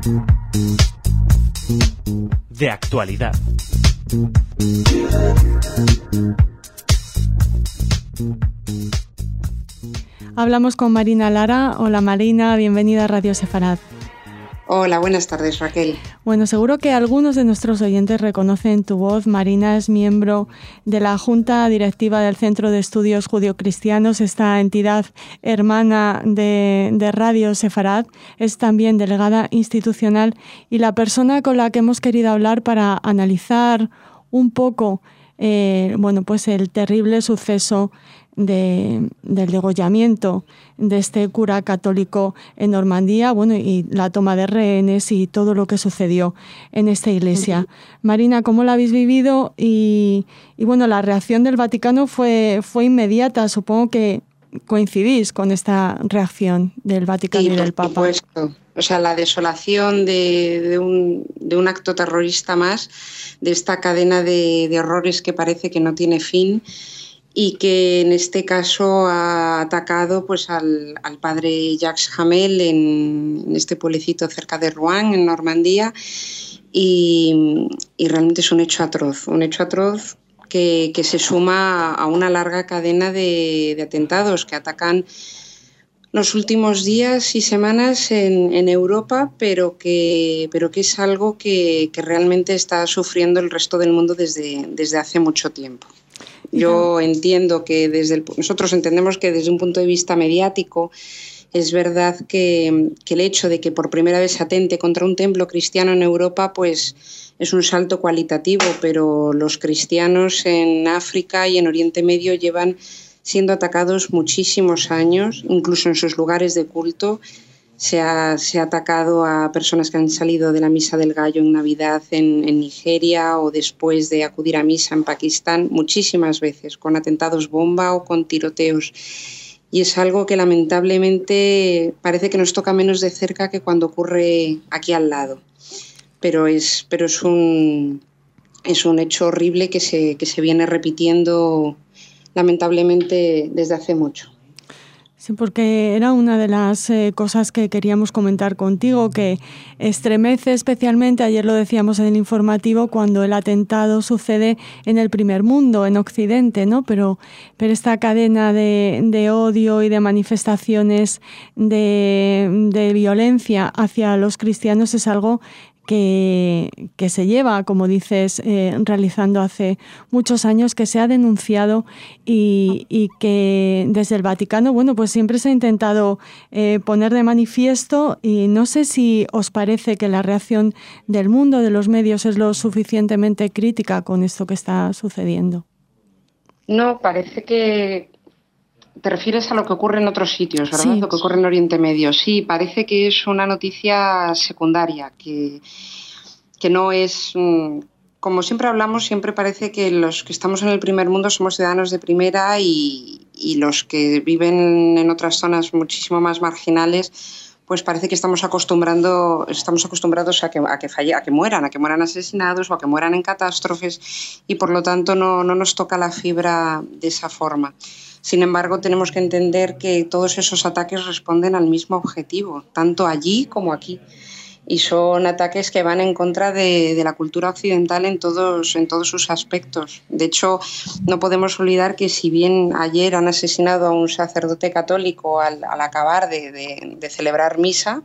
De actualidad. Hablamos con Marina Lara. Hola Marina, bienvenida a Radio Sefarad. Hola, buenas tardes, Raquel. Bueno, seguro que algunos de nuestros oyentes reconocen tu voz. Marina es miembro de la Junta Directiva del Centro de Estudios Judio-Cristianos, esta entidad hermana de Radio Sefarad. Es también delegada institucional y la persona con la que hemos querido hablar para analizar un poco pues el terrible suceso del degollamiento de este cura católico en Normandía, y la toma de rehenes y todo lo que sucedió en esta iglesia. Marina, ¿cómo la habéis vivido? Y la reacción del Vaticano fue inmediata. Supongo que coincidís con esta reacción del Vaticano y del Papa. Por supuesto. O sea, la desolación de un acto terrorista más, de esta cadena de horrores que parece que no tiene fin, y que en este caso ha atacado pues al padre Jacques Hamel en este pueblecito cerca de Rouen, en Normandía, y realmente es un hecho atroz que se suma a una larga cadena de atentados que atacan los últimos días y semanas en Europa, pero que es algo que realmente está sufriendo el resto del mundo desde hace mucho tiempo. Yo entiendo que nosotros entendemos que desde un punto de vista mediático es verdad que el hecho de que por primera vez se atente contra un templo cristiano en Europa pues es un salto cualitativo, pero los cristianos en África y en Oriente Medio llevan siendo atacados muchísimos años, incluso en sus lugares de culto. Se ha atacado a personas que han salido de la Misa del Gallo en Navidad en Nigeria, o después de acudir a misa en Pakistán, muchísimas veces, con atentados bomba o con tiroteos. Y es algo que lamentablemente parece que nos toca menos de cerca que cuando ocurre aquí al lado. Pero es un hecho horrible que se viene repitiendo lamentablemente desde hace mucho. Sí, porque era una de las cosas que queríamos comentar contigo, que estremece especialmente, ayer lo decíamos en el informativo, cuando el atentado sucede en el primer mundo, en Occidente, ¿no? Pero esta cadena de odio y de manifestaciones de violencia hacia los cristianos es algo que se lleva, como dices, realizando hace muchos años, que se ha denunciado y que desde el Vaticano, pues siempre se ha intentado poner de manifiesto, y no sé si os parece que la reacción del mundo, de los medios, es lo suficientemente crítica con esto que está sucediendo. No, parece que te refieres a lo que ocurre en otros sitios, ¿verdad? Sí. Lo que ocurre en Oriente Medio. Sí, parece que es una noticia secundaria, que no es... Como siempre hablamos, siempre parece que los que estamos en el primer mundo somos ciudadanos de primera y los que viven en otras zonas muchísimo más marginales, pues parece que estamos acostumbrados a que mueran asesinados o a que mueran en catástrofes, y por lo tanto no nos toca la fibra de esa forma. Sin embargo, tenemos que entender que todos esos ataques responden al mismo objetivo, tanto allí como aquí. Y son ataques que van en contra de la cultura occidental en todos sus aspectos. De hecho, no podemos olvidar que si bien ayer han asesinado a un sacerdote católico al acabar de celebrar misa,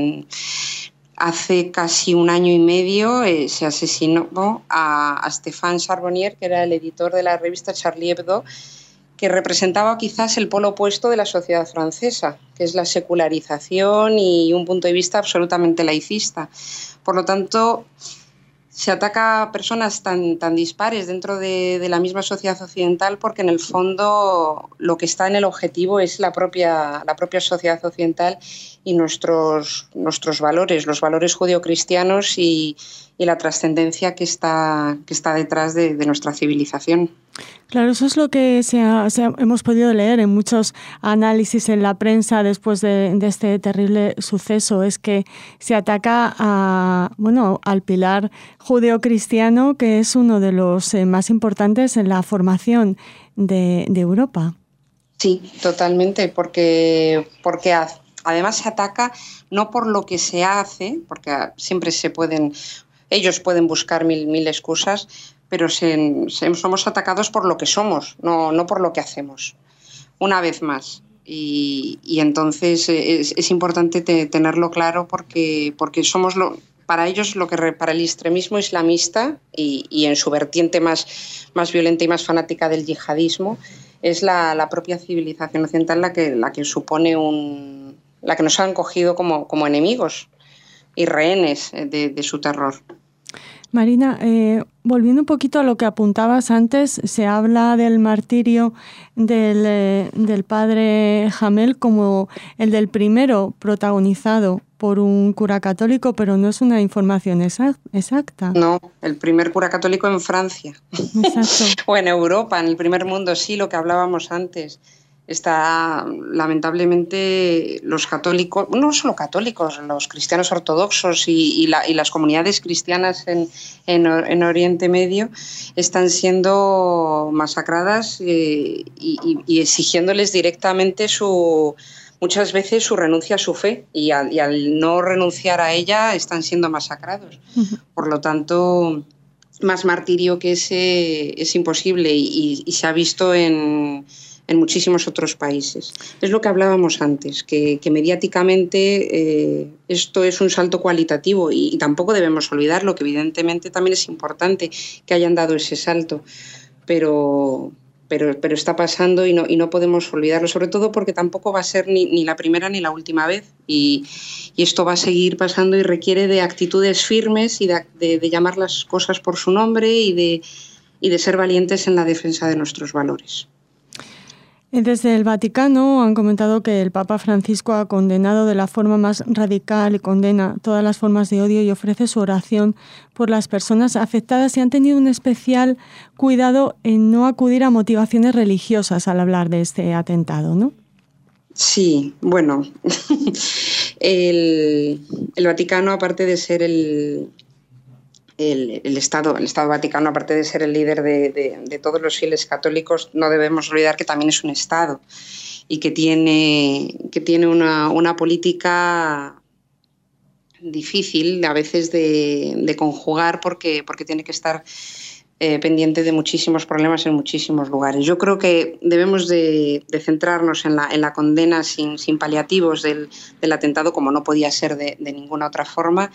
hace casi un año y medio se asesinó a Stéphane Charbonnier, que era el editor de la revista Charlie Hebdo, que representaba quizás el polo opuesto de la sociedad francesa, que es la secularización y un punto de vista absolutamente laicista. Por lo tanto, se ataca a personas tan dispares dentro de la misma sociedad occidental, porque en el fondo lo que está en el objetivo es la propia sociedad occidental y nuestros valores, los valores judeocristianos y la trascendencia que está detrás de nuestra civilización. Claro, eso es lo que hemos podido leer en muchos análisis en la prensa después de este terrible suceso. Es que se ataca al pilar judeocristiano, que es uno de los más importantes en la formación de Europa. Sí, totalmente, porque además se ataca no por lo que se hace, porque siempre ellos pueden buscar mil excusas, pero somos atacados por lo que somos, no por lo que hacemos, una vez más. Y entonces es importante tenerlo claro porque somos para ellos para el extremismo islamista y en su vertiente más violenta y más fanática del yihadismo es la propia civilización occidental la que supone la que nos han cogido como enemigos y rehenes de su terror. Marina, volviendo un poquito a lo que apuntabas antes, se habla del martirio del padre Jamel como el del primero protagonizado por un cura católico, pero no es una información exacta. No, el primer cura católico en Francia. Exacto. O en Europa, en el primer mundo, sí, lo que hablábamos antes. Lamentablemente, los católicos, no solo católicos, los cristianos ortodoxos y las comunidades cristianas en Oriente Medio están siendo masacradas y exigiéndoles directamente muchas veces su renuncia a su fe y al no renunciar a ella están siendo masacrados. Por lo tanto, más martirio que ese es imposible y se ha visto en muchísimos otros países. Es lo que hablábamos antes, que mediáticamente esto es un salto cualitativo y tampoco debemos olvidarlo, que evidentemente también es importante que hayan dado ese salto, pero está pasando y no podemos olvidarlo, sobre todo porque tampoco va a ser ni la primera ni la última vez y esto va a seguir pasando y requiere de actitudes firmes y de llamar las cosas por su nombre y de ser valientes en la defensa de nuestros valores. Desde el Vaticano han comentado que el Papa Francisco ha condenado de la forma más radical y condena todas las formas de odio y ofrece su oración por las personas afectadas y han tenido un especial cuidado en no acudir a motivaciones religiosas al hablar de este atentado, ¿no? Sí, bueno, el Vaticano, aparte de ser el Estado Vaticano, aparte de ser el líder de todos los fieles católicos, no debemos olvidar que también es un Estado y que tiene una política difícil a veces de conjugar porque tiene que estar pendiente de muchísimos problemas en muchísimos lugares. Yo creo que debemos de centrarnos en la condena sin paliativos del atentado, como no podía ser de ninguna otra forma,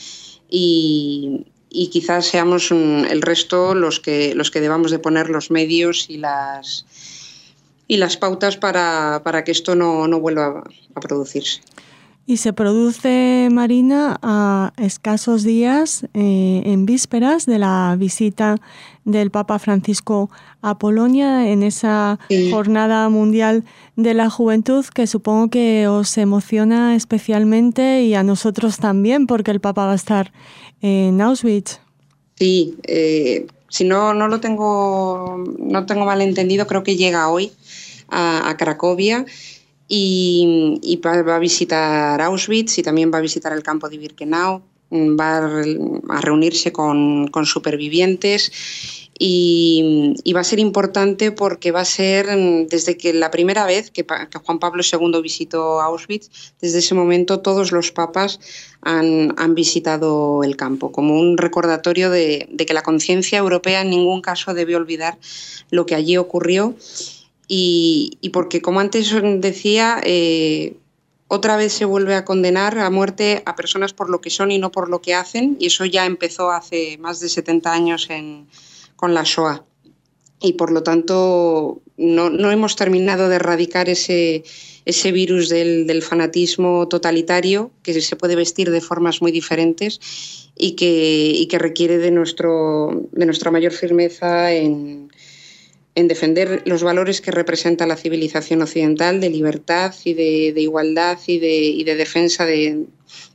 y quizás seamos el resto los que debamos de poner los medios y las pautas para que esto no vuelva a producirse. Y se produce, Marina, a escasos días, en vísperas de la visita del Papa Francisco a Polonia, en esa Jornada Mundial de la Juventud, que supongo que os emociona especialmente y a nosotros también, porque el Papa va a estar en Auschwitz. Sí, si no tengo mal entendido, creo que llega hoy a Cracovia. Y va a visitar Auschwitz y también va a visitar el campo de Birkenau, va a reunirse con supervivientes y va a ser importante porque va a ser desde que la primera vez que Juan Pablo II visitó Auschwitz, desde ese momento todos los papas han visitado el campo, como un recordatorio de que la conciencia europea en ningún caso debe olvidar lo que allí ocurrió. Y porque, como antes decía, otra vez se vuelve a condenar a muerte a personas por lo que son y no por lo que hacen, y eso ya empezó hace más de 70 años con la Shoah. Y por lo tanto no hemos terminado de erradicar ese virus del fanatismo totalitario que se puede vestir de formas muy diferentes y que requiere de nuestra mayor firmeza en defender los valores que representa la civilización occidental de libertad y de igualdad y de defensa de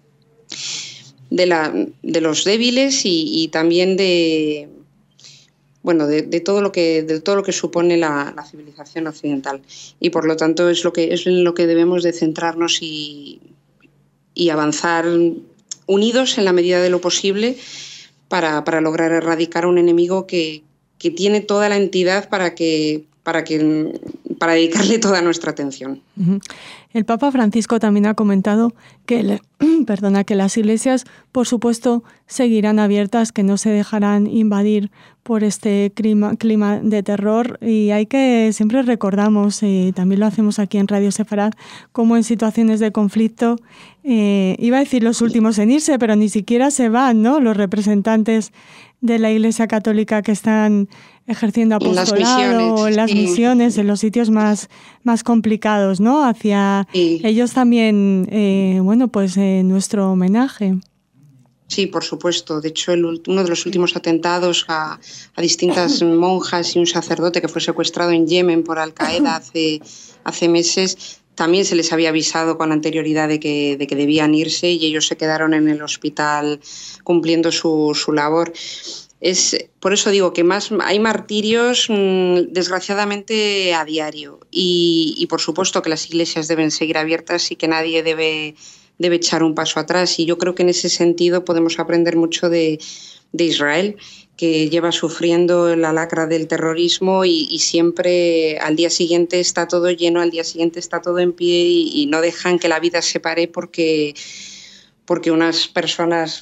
los débiles y también de todo lo que supone la civilización occidental. Y por lo tanto es en lo que debemos de centrarnos y avanzar unidos en la medida de lo posible para lograr erradicar a un enemigo que tiene toda la entidad para que para dedicarle toda nuestra atención. El Papa Francisco también ha comentado que, que las iglesias, por supuesto, seguirán abiertas, que no se dejarán invadir por este clima de terror, y hay que, siempre recordamos, y también lo hacemos aquí en Radio Sefarad, como en situaciones de conflicto, iba a decir los últimos en irse, pero ni siquiera se van, ¿no?, los representantes de la Iglesia Católica que están ejerciendo apostolado en las misiones, en los sitios más complicados, ¿no? Hacia ellos también, nuestro homenaje. Sí, por supuesto. De hecho, uno de los últimos atentados a distintas monjas y un sacerdote que fue secuestrado en Yemen por Al-Qaeda hace meses, también se les había avisado con anterioridad de que debían irse, y ellos se quedaron en el hospital cumpliendo su labor. Por eso digo que hay martirios, desgraciadamente, a diario, y por supuesto que las iglesias deben seguir abiertas y que nadie debe echar un paso atrás, y yo creo que en ese sentido podemos aprender mucho de Israel, que lleva sufriendo la lacra del terrorismo y siempre al día siguiente está todo lleno, al día siguiente está todo en pie, y no dejan que la vida se pare porque unas personas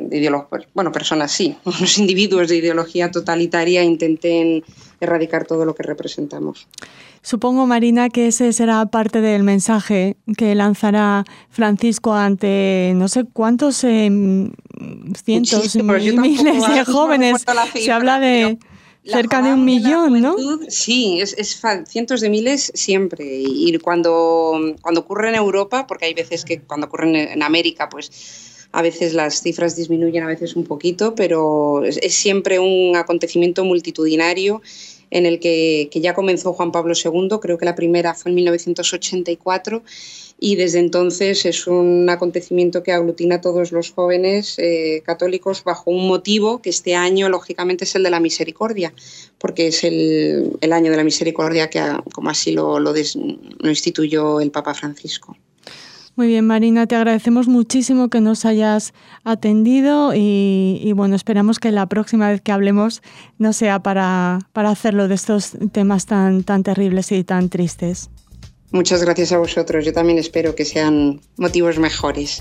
unos individuos de ideología totalitaria intenten erradicar todo lo que representamos. Supongo, Marina, que ese será parte del mensaje que lanzará Francisco ante no sé cuántos cientos, miles de jóvenes. Se habla de cerca de 1 millón, ¿no? Sí, es cientos de miles siempre. Y cuando ocurre en Europa, porque hay veces que cuando ocurre en América, pues a veces las cifras disminuyen, a veces un poquito, pero es siempre un acontecimiento multitudinario en el que ya comenzó Juan Pablo II, creo que la primera fue en 1984, y desde entonces es un acontecimiento que aglutina a todos los jóvenes católicos bajo un motivo que este año, lógicamente, es el de la misericordia, porque es el año de la misericordia, que como así lo instituyó el Papa Francisco. Muy bien, Marina, te agradecemos muchísimo que nos hayas atendido y bueno, esperamos que la próxima vez que hablemos no sea para hacerlo de estos temas tan terribles y tan tristes. Muchas gracias a vosotros. Yo también espero que sean motivos mejores.